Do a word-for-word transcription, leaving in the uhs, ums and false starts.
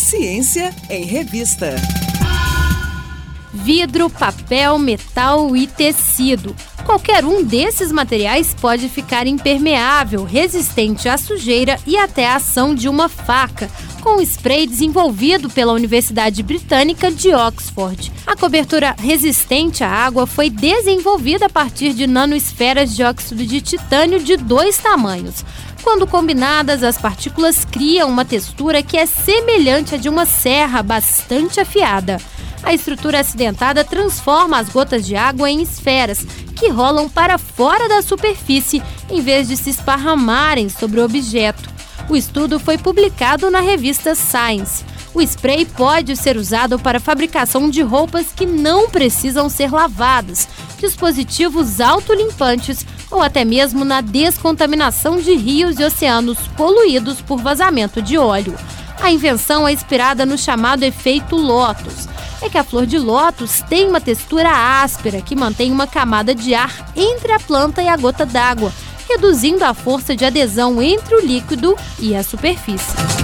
Ciência em Revista. Vidro, papel, metal e tecido. Qualquer um desses materiais pode ficar impermeável, resistente à sujeira e até à ação de uma faca, com um spray desenvolvido pela Universidade Britânica de Oxford. A cobertura resistente à água foi desenvolvida a partir de nanoesferas de óxido de titânio de dois tamanhos. Quando combinadas, as partículas criam uma textura que é semelhante à de uma serra bastante afiada. A estrutura acidentada transforma as gotas de água em esferas, que rolam para fora da superfície, em vez de se esparramarem sobre o objeto. O estudo foi publicado na revista Science. O spray pode ser usado para a fabricação de roupas que não precisam ser lavadas, dispositivos autolimpantes ou até mesmo na descontaminação de rios e oceanos poluídos por vazamento de óleo. A invenção é inspirada no chamado efeito Lotus. É que a flor de lótus tem uma textura áspera que mantém uma camada de ar entre a planta e a gota d'água, reduzindo a força de adesão entre o líquido e a superfície.